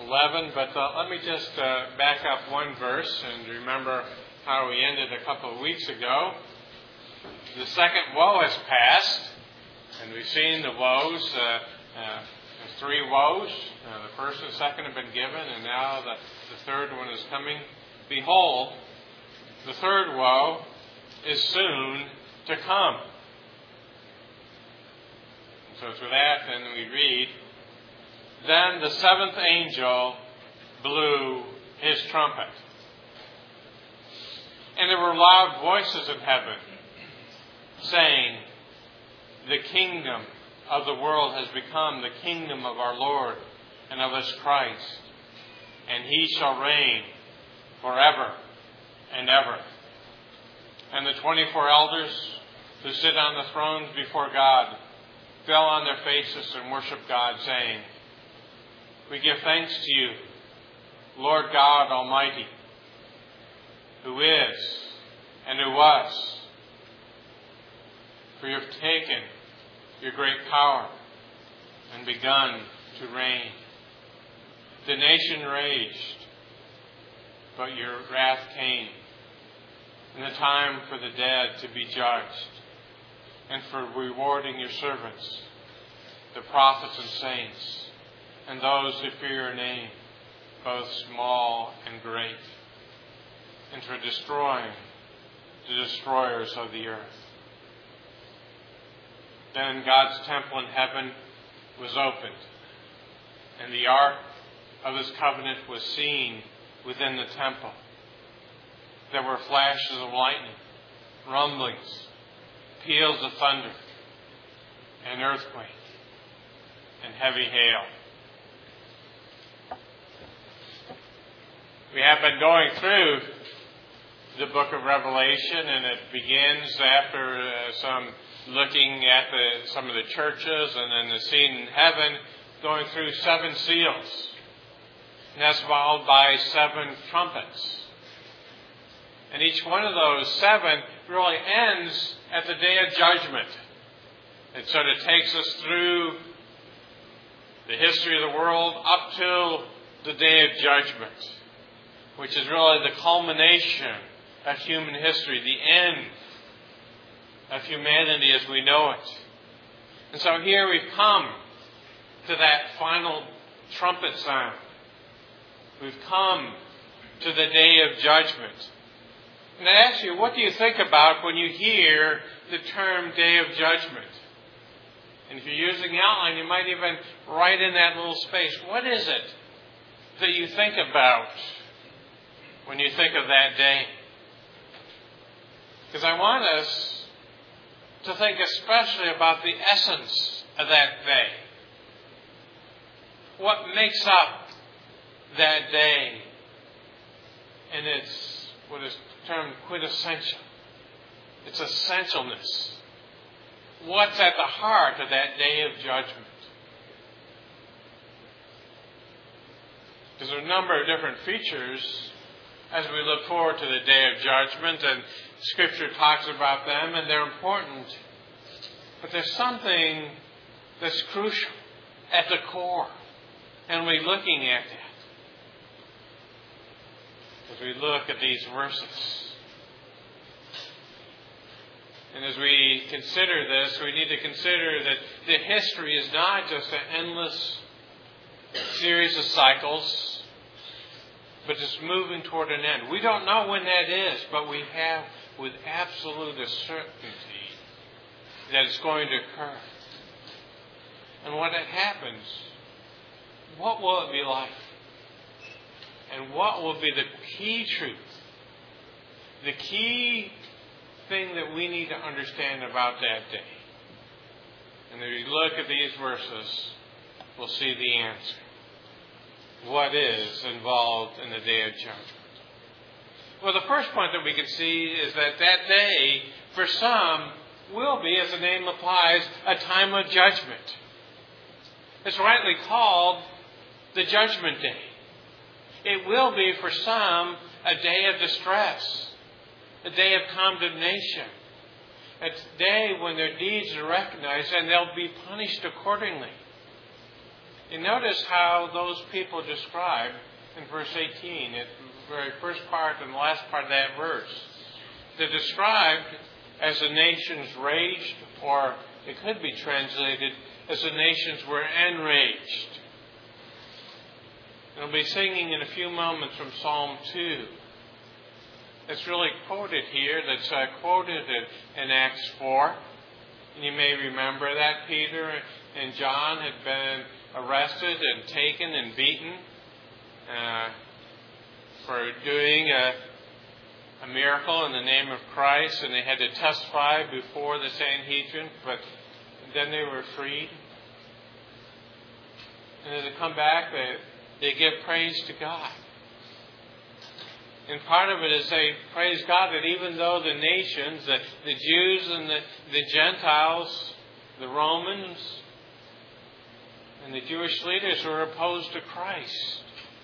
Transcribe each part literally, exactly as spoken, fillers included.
eleven, but uh, let me just uh, back up one verse and remember how we ended a couple of weeks ago. The second woe has passed, and we've seen the woes. Uh, uh, there's three woes. Uh, the first and second have been given, and now the, the third one is coming. Behold, the third woe is soon to come. And so through that, then we read, Then the seventh angel blew his trumpet. And there were loud voices in heaven, saying, The kingdom of the world has become the kingdom of our Lord and of his Christ, and he shall reign forever and ever. And the twenty-four elders who sit on the thrones before God fell on their faces and worshiped God, saying, We give thanks to you, Lord God Almighty, who is and who was, for you have taken your great power and begun to reign. The nation raged, but your wrath came, and the time for the dead to be judged, and for rewarding your servants, the prophets and saints, and those who fear your name, both small and great, and for destroying the destroyers of the earth. Then God's temple in heaven was opened, and the ark of his covenant was seen within the temple. There were flashes of lightning, rumblings, peals of thunder, an earthquake, and heavy hail. We have been going through the book of Revelation, and it begins after uh, some looking at the, some of the churches and then the scene in heaven, going through seven seals. And that's followed by seven trumpets. And each one of those seven really ends at the day of judgment. It sort of takes us through the history of the world up till the day of judgment, which is really the culmination of human history, the end of humanity as we know it. And so here we've come to that final trumpet sound. We've come to the day of judgment. And I ask you, what do you think about when you hear the term day of judgment? And if you're using the outline, you might even write in that little space, what is it that you think about when you think of that day? Because I want us to think especially about the essence of that day. What makes up that day? And it's what is termed quintessential. It's essentialness. What's at the heart of that day of judgment? Because there are a number of different features as we look forward to the day of judgment, and Scripture talks about them, and they're important. But there's something that's crucial at the core, and we're looking at that as we look at these verses. And as we consider this, we need to consider that the history is not just an endless series of cycles, but it's moving toward an end. We don't know when that is, but we have with absolute certainty that it's going to occur. And when it happens, what will it be like? And what will be the key truth? The key thing that we need to understand about that day. And if you look at these verses, we'll see the answer. What is involved in the day of judgment? Well, the first point that we can see is that that day, for some, will be, as the name implies, a time of judgment. It's rightly called the Judgment Day. It will be, for some, a day of distress, a day of condemnation, a day when their deeds are recognized and they'll be punished accordingly. You notice how those people described in verse eighteen, the very first part and the last part of that verse. They're described as the nations raged, or it could be translated as the nations were enraged. And we'll be singing in a few moments from Psalm two. It's really quoted here, that's uh, quoted in, in Acts four. And you may remember that Peter and John had been arrested and taken and beaten uh, for doing a, a miracle in the name of Christ, and they had to testify before the Sanhedrin, but then they were freed. And as they come back, they, they give praise to God. And part of it is they praise God that even though the nations, the, the Jews and the, the Gentiles, the Romans, and the Jewish leaders were opposed to Christ,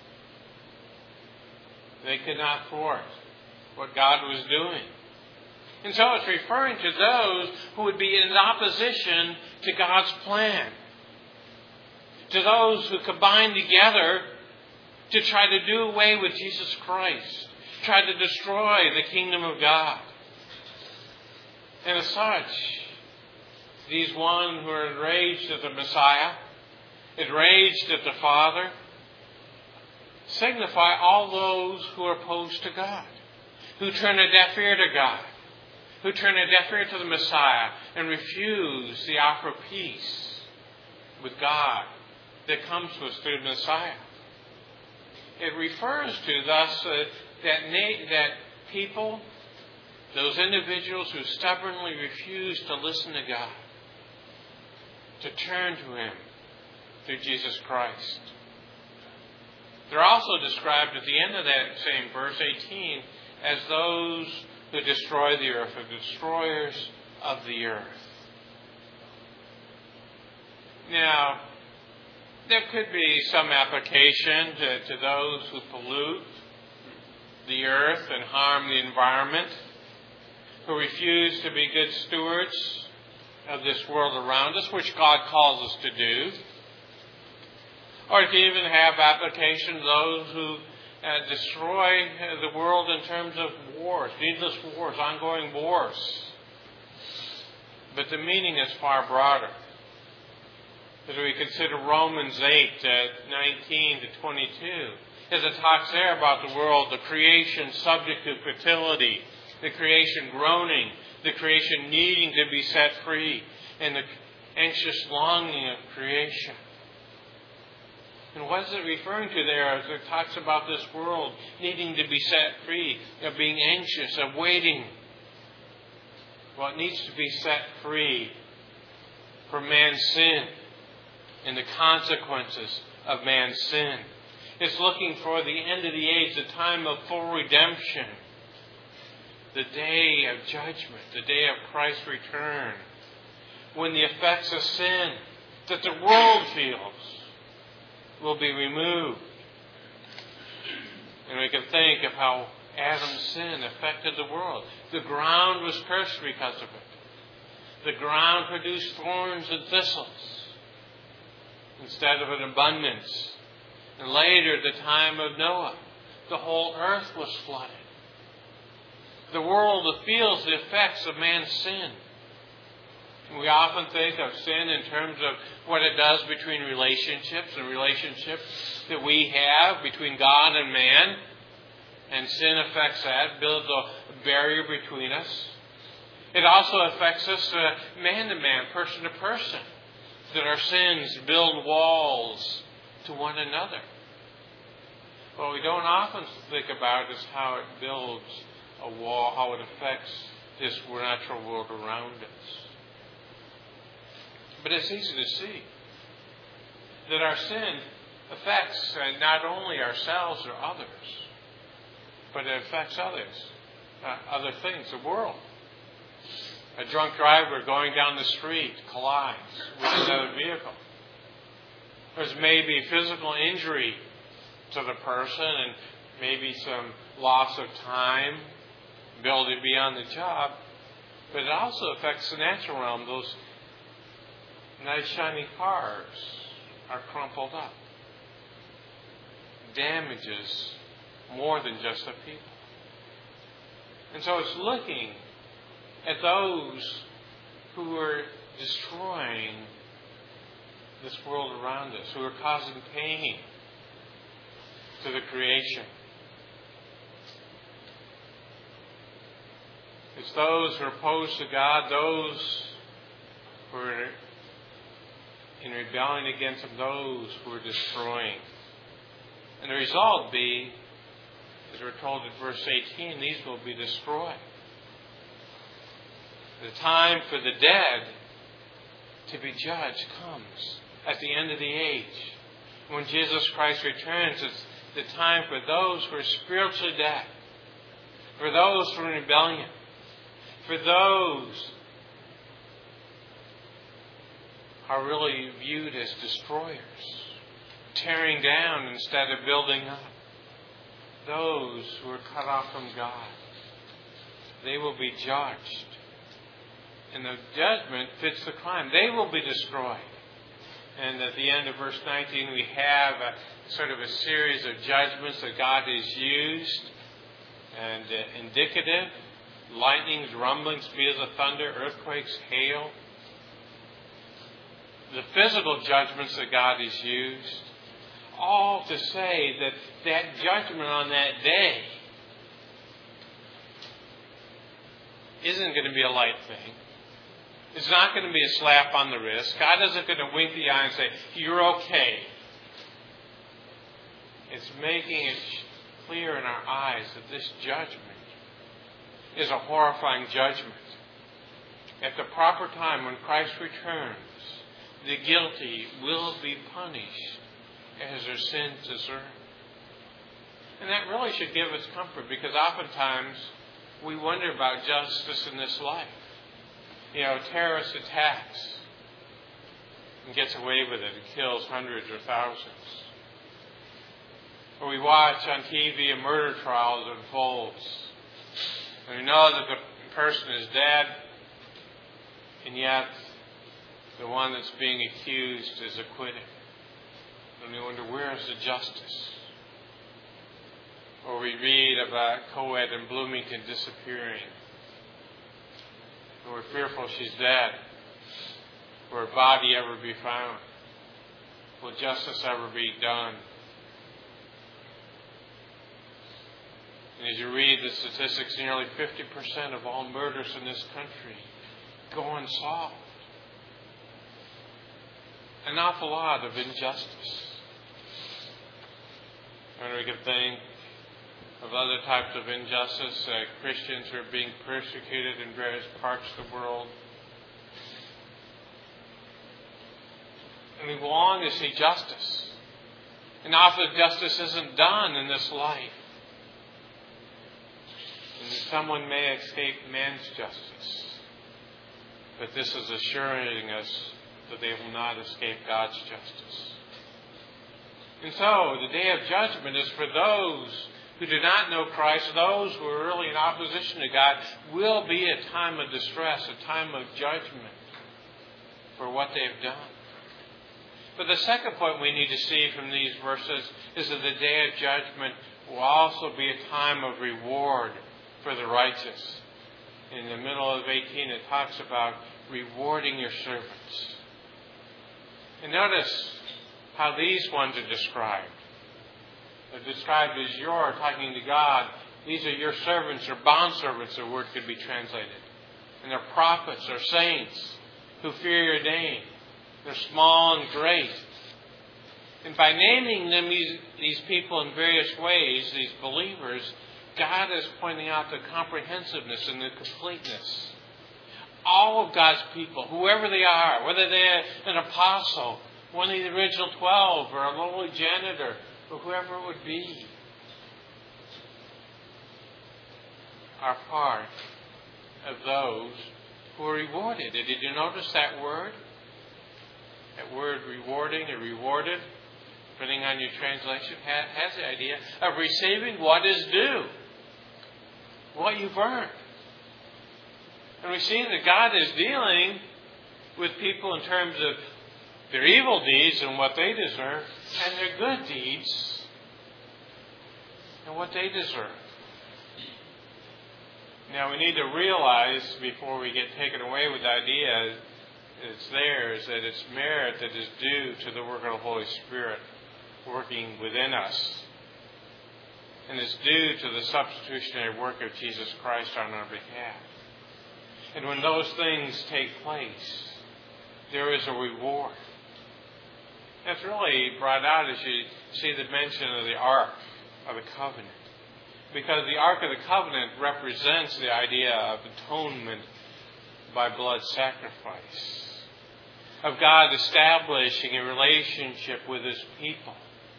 they could not thwart what God was doing. And so it's referring to those who would be in opposition to God's plan. To those who combine together to try to do away with Jesus Christ. Try to destroy the kingdom of God. And as such, these one who are enraged at the Messiah, enraged at the Father, signify all those who are opposed to God, who turn a deaf ear to God, who turn a deaf ear to the Messiah and refuse the offer of peace with God that comes to us through the Messiah. It refers to, thus, uh, that, na- that people, those individuals who stubbornly refuse to listen to God, to turn to Him through Jesus Christ. They're also described at the end of that same verse eighteen as those who destroy the earth, the destroyers of the earth. Now, there could be some application to, to those who pollute the earth and harm the environment, who refuse to be good stewards of this world around us, which God calls us to do. Or it can even have application to those who uh, destroy uh, the world in terms of wars, needless wars, ongoing wars. But the meaning is far broader. As we consider Romans eight, uh, nineteen to twenty-two, as it talks there about the world, the creation subject to fertility, the creation groaning, the creation needing to be set free, and the anxious longing of creation. And what is it referring to there as it talks about this world needing to be set free, of being anxious, of waiting? Well, it needs to be set free from man's sin and the consequences of man's sin. It's looking for the end of the age, the time of full redemption, the day of judgment, the day of Christ's return, when the effects of sin that the world feels will be removed. And we can think of how Adam's sin affected the world. The ground was cursed because of it. The ground produced thorns and thistles instead of an abundance. And later, the time of Noah, the whole earth was flooded. The world feels the effects of man's sin. We often think of sin in terms of what it does between relationships and relationships that we have between God and man. And sin affects that, builds a barrier between us. It also affects us uh, man to man, person to person, that our sins build walls to one another. What we don't often think about is how it builds a wall, how it affects this natural world around us. But it's easy to see that our sin affects uh, not only ourselves or others, but it affects others, uh, other things, the world. A drunk driver going down the street collides with another vehicle. There's maybe physical injury to the person and maybe some loss of time, ability to be on the job, but it also affects the natural realm, those nice shiny cars are crumpled up. Damages more than just the people. And so it's looking at those who are destroying this world around us, who are causing pain to the creation. It's those who are opposed to God, those who are in rebellion against Him, those who are destroying. And the result be, as we're told in verse eighteen, these will be destroyed. The time for the dead to be judged comes at the end of the age. When Jesus Christ returns, it's the time for those who are spiritually dead, for those who are in rebellion, for those who are really viewed as destroyers, tearing down instead of building up. Those who are cut off from God, they will be judged. And the judgment fits the crime. They will be destroyed. And at the end of verse nineteen, we have a sort of a series of judgments that God has used and uh, indicative. Lightnings, rumblings, spears of thunder, earthquakes, hail. The physical judgments that God has used. All to say that that judgment on that day isn't going to be a light thing. It's not going to be a slap on the wrist. God isn't going to wink the eye and say, you're okay. It's making it clear in our eyes that this judgment is a horrifying judgment. At the proper time, when Christ returns, the guilty will be punished as their sins deserve. And that really should give us comfort, because oftentimes we wonder about justice in this life. You know, terrorist attacks and gets away with it and kills hundreds or thousands. Or we watch on T V a murder trial that unfolds. And we know that the person is dead, and yet the one that's being accused is acquitted. And we wonder, where is the justice? Or we read about co-ed in Bloomington disappearing. And we're fearful she's dead. Will her body ever be found? Will justice ever be done? And as you read the statistics, nearly fifty percent of all murders in this country go unsolved. An awful lot of injustice. And we can think of other types of injustice, uh, Christians who are being persecuted in various parts of the world. And we long to see justice. And often justice isn't done in this life. And someone may escape man's justice, but this is assuring us that they will not escape God's justice. And so, the day of judgment is for those who do not know Christ, those who are really in opposition to God, will be a time of distress, a time of judgment for what they've done. But the second point we need to see from these verses is that the day of judgment will also be a time of reward for the righteous. In the middle of eighteen, it talks about rewarding your servants. And notice how these ones are described. They're described as your, talking to God. These are your servants, or bondservants, the word could be translated. And they're prophets, or saints, who fear your name. They're small and great. And by naming them, these, these people in various ways, these believers, God is pointing out the comprehensiveness and the completeness. All of God's people, whoever they are, whether they're an apostle, one of the original twelve, or a lowly janitor, or whoever it would be, are part of those who are rewarded. And did you notice that word? That word rewarding or rewarded, depending on your translation, has the idea of receiving what is due, what you've earned. And we see that God is dealing with people in terms of their evil deeds and what they deserve, and their good deeds and what they deserve. Now we need to realize, before we get taken away with the idea it's there, is that it's merit that is due to the work of the Holy Spirit working within us. And it's due to the substitutionary work of Jesus Christ on our behalf. And when those things take place, there is a reward. That's really brought out as you see the mention of the Ark of the Covenant. Because the Ark of the Covenant represents the idea of atonement by blood sacrifice, of God establishing a relationship with His people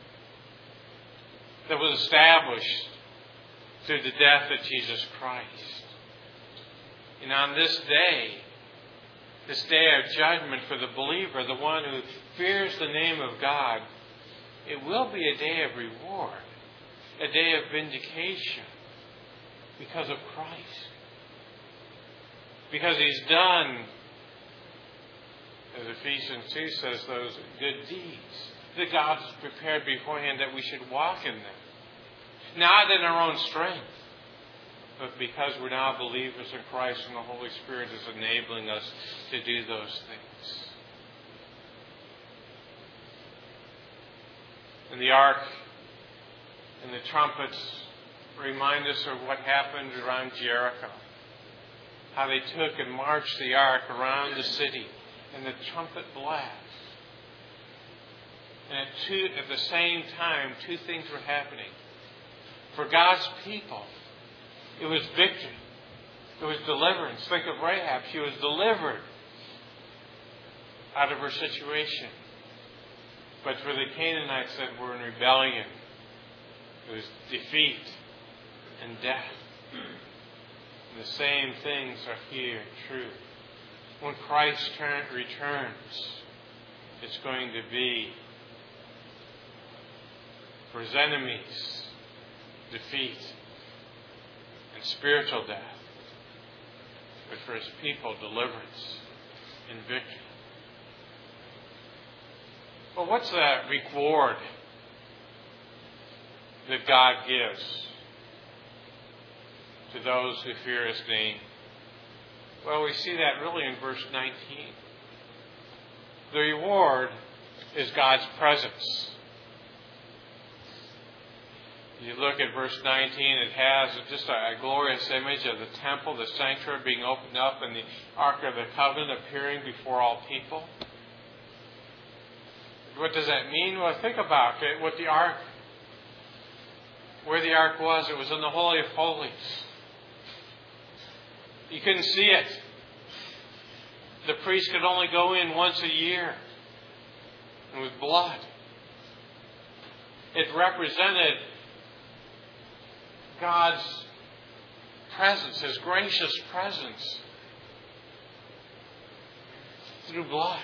that was established through the death of Jesus Christ. And on this day, this day of judgment for the believer, the one who fears the name of God, it will be a day of reward, a day of vindication because of Christ. Because He's done, as Ephesians two says, those good deeds that God has prepared beforehand that we should walk in them. Not in our own strength, but because we're now believers in Christ and the Holy Spirit is enabling us to do those things. And the ark and the trumpets remind us of what happened around Jericho. How they took and marched the ark around the city, and the trumpet blast. And at, two, at the same time, two things were happening. For God's people, it was victory. It was deliverance. Think of Rahab. She was delivered out of her situation. But for the Canaanites that were in rebellion, it was defeat and death. And the same things are here true. When Christ turn, returns, it's going to be for His enemies defeat and spiritual death, but for His people deliverance and victory. Well, what's the reward that God gives to those who fear His name? Well, we see that really in verse nineteen. The reward is God's presence. You look at verse nineteen, it has just a glorious image of the temple, the sanctuary being opened up, and the Ark of the Covenant appearing before all people. What does that mean? Well, think about it. What the Ark, where the Ark was, it was in the Holy of Holies. You couldn't see it. The priest could only go in once a year, and with blood. It represented God's presence, His gracious presence through blood.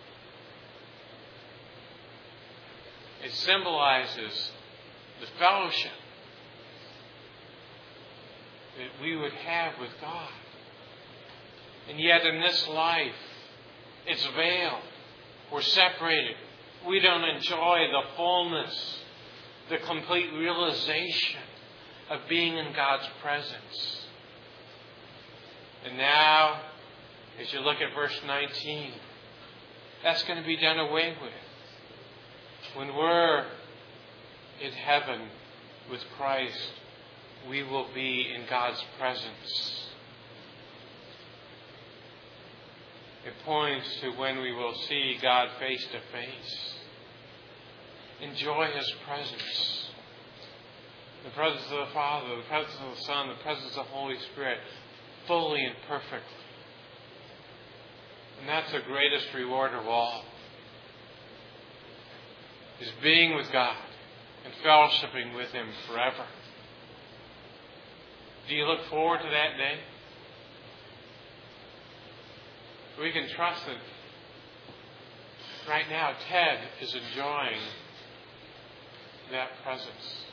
It symbolizes the fellowship that we would have with God. And yet in this life, it's veiled. We're separated. We don't enjoy the fullness, the complete realization of being in God's presence. And now, as you look at verse nineteen, that's going to be done away with. When we're in heaven with Christ, we will be in God's presence. It points to when we will see God face to face. Enjoy His presence. The presence of the Father, the presence of the Son, the presence of the Holy Spirit, fully and perfectly. And that's the greatest reward of all. Is being with God and fellowshipping with Him forever. Do you look forward to that day? We can trust that right now Ted is enjoying that presence.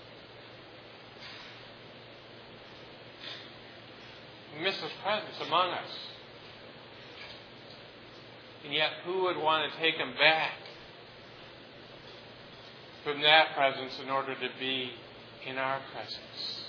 We miss His presence among us. And yet, who would want to take Him back from that presence in order to be in our presence.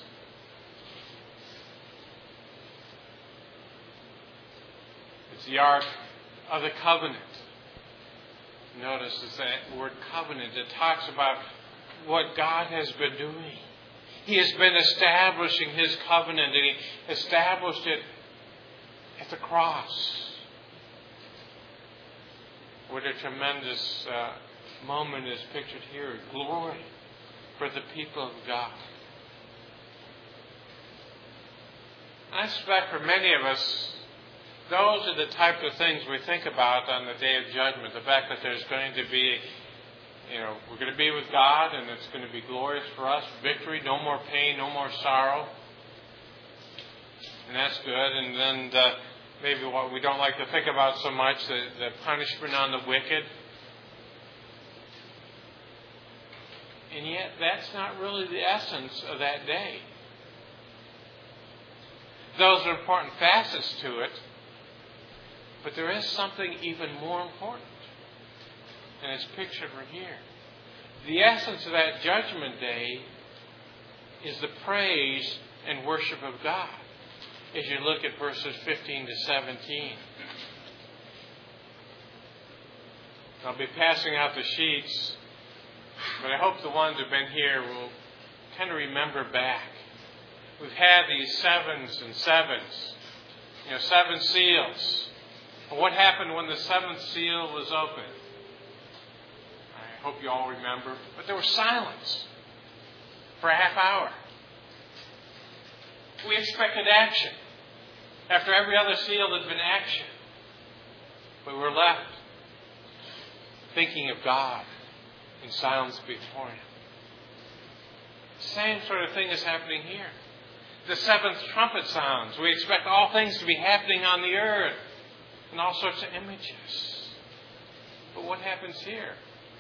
It's the Ark of the Covenant. Notice it's that word covenant. It talks about what God has been doing. He has been establishing His covenant, and He established it at the cross. What a tremendous uh, moment is pictured here. Glory for the people of God. I suspect for many of us, those are the type of things we think about on the day of judgment. The fact that there's going to be, you know, we're going to be with God and it's going to be glorious for us. Victory, no more pain, no more sorrow. And that's good. And then the, maybe what we don't like to think about so much, the, the punishment on the wicked. And yet that's not really the essence of that day. Those are important facets to it. But there is something even more important. And it's pictured right here. The essence of that judgment day is the praise and worship of God. As you look at verses fifteen to seventeen. I'll be passing out the sheets, but I hope the ones who have been here will kind of remember back. We've had these sevens and sevens. You know, seven seals. What happened when the seventh seal was opened? I hope you all remember. But there was silence for a half hour. We expected action. After every other seal had been action. But we were left thinking of God in silence before Him. Same sort of thing is happening here. The seventh trumpet sounds. We expect all things to be happening on the earth. And all sorts of images. But what happens here?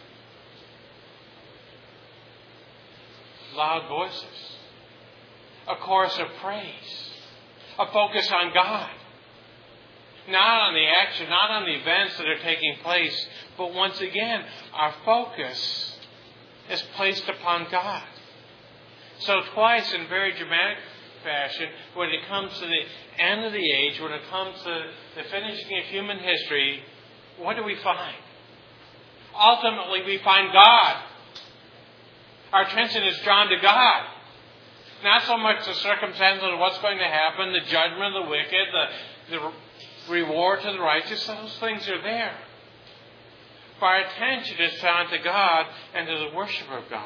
Loud voices. A chorus of praise. A focus on God. Not on the action, not on the events that are taking place. But once again, our focus is placed upon God. So twice in very dramatic fashion, when it comes to the end of the age, when it comes to the finishing of human history, what do we find? Ultimately, we find God. Our attention is drawn to God. Not so much the circumstances of what's going to happen, the judgment of the wicked, the, the reward to the righteous. Those things are there. But our attention is drawn to God and to the worship of God.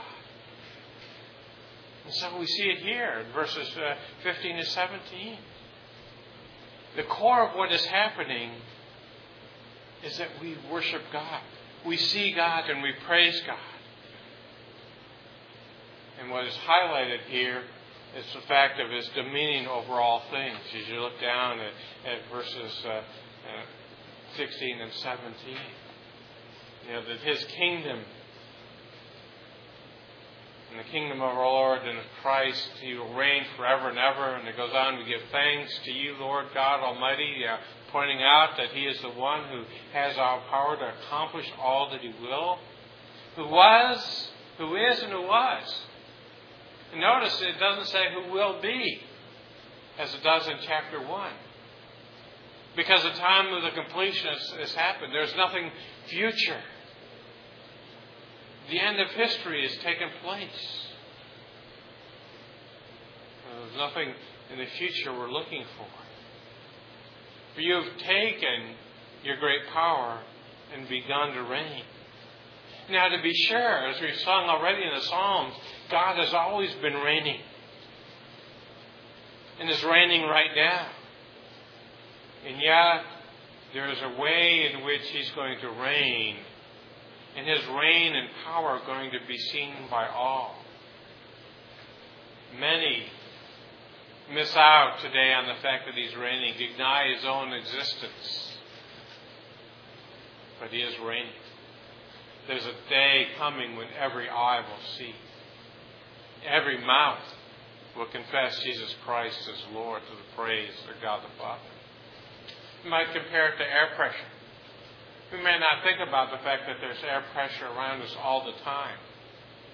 And so we see it here in verses uh, fifteen to seventeen. The core of what is happening is that we worship God. We see God and we praise God. And what is highlighted here is the fact of His dominion over all things. As you look down at, at verses uh, uh, sixteen and seventeen. You know, that His kingdom, in the kingdom of our Lord and of Christ, He will reign forever and ever. And it goes on, we give thanks to You, Lord God Almighty, uh, pointing out that He is the one who has all power to accomplish all that He will, who was, who is, and who was. And notice it doesn't say who will be, as it does in chapter one. Because the time of the completion has, has happened. There's nothing future. The end of history has taken place. There's nothing in the future we're looking for. For You have taken Your great power and begun to reign. Now, to be sure, as we've sung already in the Psalms, God has always been reigning. And is reigning right now. And yet, there is a way in which He's going to reign. And His reign and power are going to be seen by all. Many miss out today on the fact that He's reigning, deny His own existence. But He is reigning. There's a day coming when every eye will see. Every mouth will confess Jesus Christ as Lord to the praise of God the Father. You might compare it to air pressure. We may not think about the fact that there's air pressure around us all the time.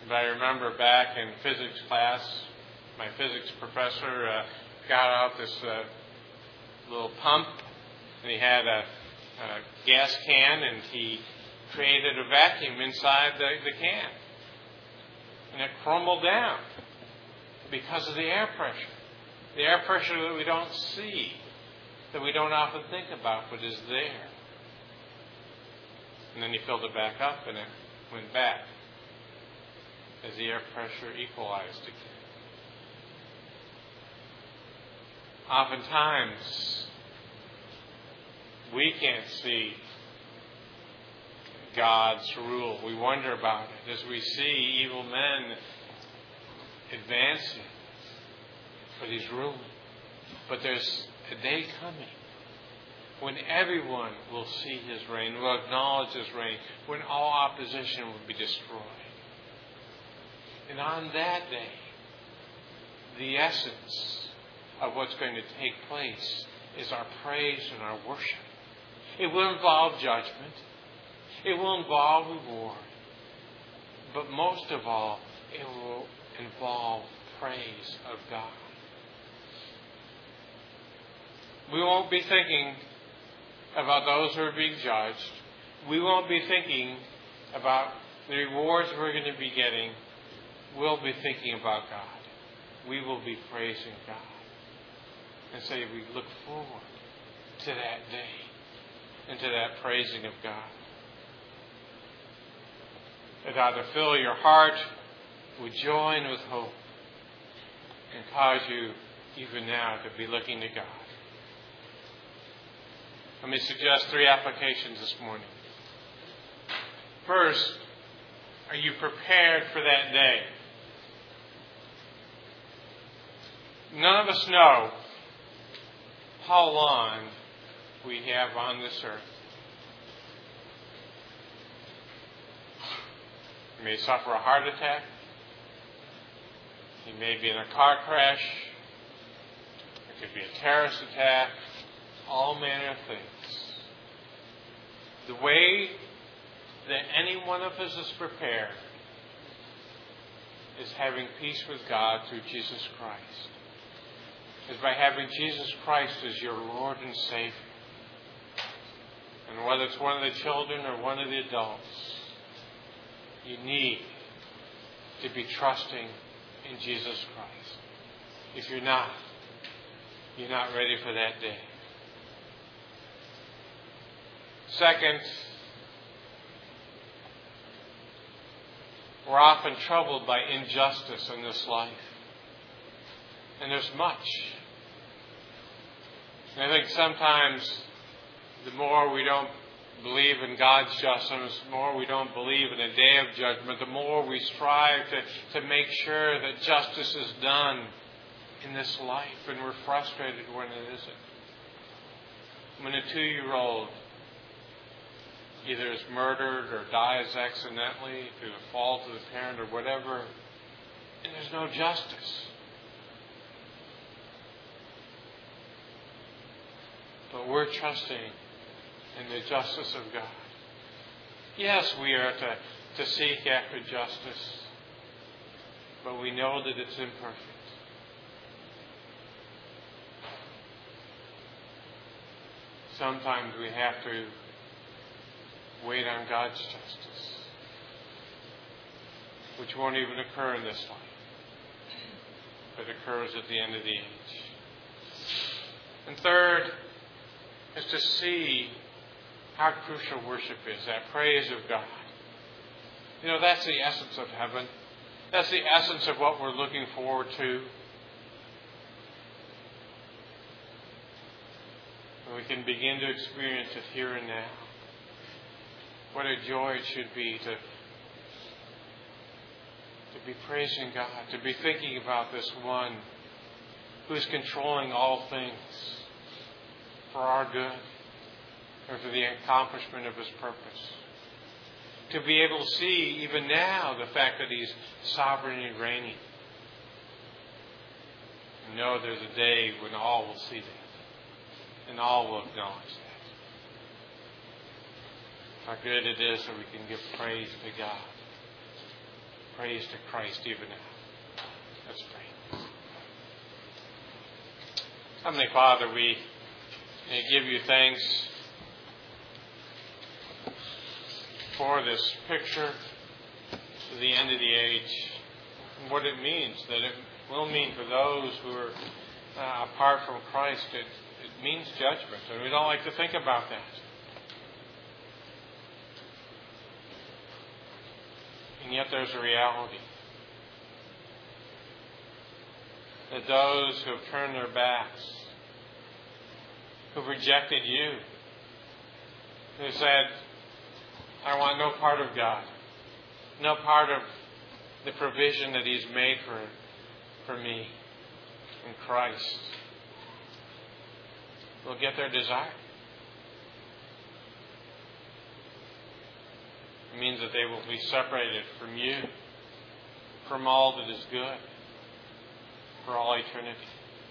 But I remember back in physics class, my physics professor uh, got out this uh, little pump, and he had a, a gas can, and he created a vacuum inside the, the can. And it crumbled down because of the air pressure. The air pressure that we don't see, that we don't often think about, but is there. And then he filled it back up, and it went back as the air pressure equalized again. Oftentimes, we can't see God's rule. We wonder about it as we see evil men advancing, but He's ruling. But there's a day coming when everyone will see His reign, will acknowledge His reign, when all opposition will be destroyed. And on that day, the essence of what's going to take place is our praise and our worship. It will involve judgment. It will involve reward. But most of all, it will involve praise of God. We won't be thinking about those who are being judged. We won't be thinking about the rewards we're going to be getting. We'll be thinking about God. We will be praising God. And say we look forward to that day and to that praising of God. That either fill your heart with joy and with hope and cause you even now to be looking to God. Let me suggest three applications this morning. First, are you prepared for that day? None of us know how long we have on this earth. You may suffer a heart attack. You may be in a car crash. It could be a terrorist attack. All manner of things. The way that any one of us is prepared is having peace with God through Jesus Christ. Is by having Jesus Christ as your Lord and Savior. And whether it's one of the children or one of the adults, you need to be trusting in Jesus Christ. If you're not, you're not ready for that day. Second, we're often troubled by injustice in this life. And there's much. And I think sometimes the more we don't believe in God's justice, the more we don't believe in a day of judgment, the more we strive to, to make sure that justice is done in this life, and we're frustrated when it isn't. When a two-year-old either is murdered or dies accidentally through the fault of the parent or whatever, and there's no justice. But we're trusting in the justice of God. Yes, we are to, to seek after justice, but we know that it's imperfect. Sometimes we have to wait on God's justice, which won't even occur in this life, but occurs at the end of the age. And third, is to see how crucial worship is, that praise of God. You know, that's the essence of heaven. That's the essence of what we're looking forward to. And we can begin to experience it here and now. What a joy it should be to, to be praising God, to be thinking about this one who is controlling all things for our good or for the accomplishment of His purpose. To be able to see even now the fact that He's sovereign and reigning. And know there's a day when all will see that. And all will acknowledge that. How good it is that we can give praise to God praise to Christ even now. Let's pray. Heavenly Father, we give you thanks for this picture to the end of the age and what it means, that it will mean for those who are uh, apart from Christ. It, it means judgment, and we don't like to think about that. And yet there's a reality that those who have turned their backs, who've rejected you, who said, I want no part of God, no part of the provision that He's made for, for me in Christ, will get their desire. It means that they will be separated from you, from all that is good, for all eternity.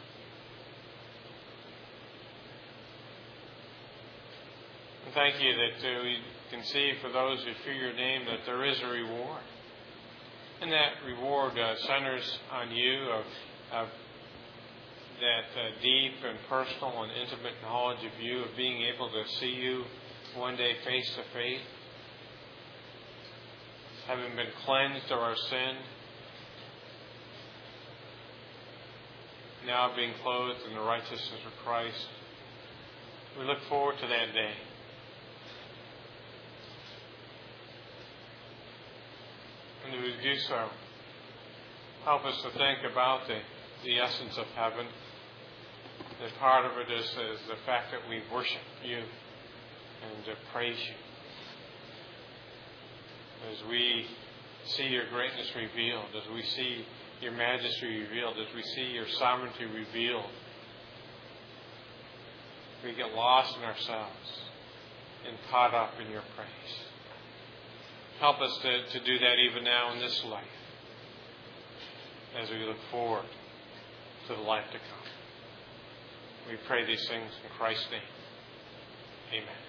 And thank you that uh, we can see for those who fear your name that there is a reward. And that reward uh, centers on you of, of that uh, deep and personal and intimate knowledge of you, of being able to see you one day face to face, having been cleansed of our sin, now being clothed in the righteousness of Christ. We look forward to that day. And as we do so, help us to think about the, the essence of heaven. That part of it is, is the fact that we worship you and uh, praise you. As we see your greatness revealed, as we see your majesty revealed, as we see your sovereignty revealed, we get lost in ourselves and caught up in your praise. Help us to, to do that even now in this life, as we look forward to the life to come. We pray these things in Christ's name. Amen.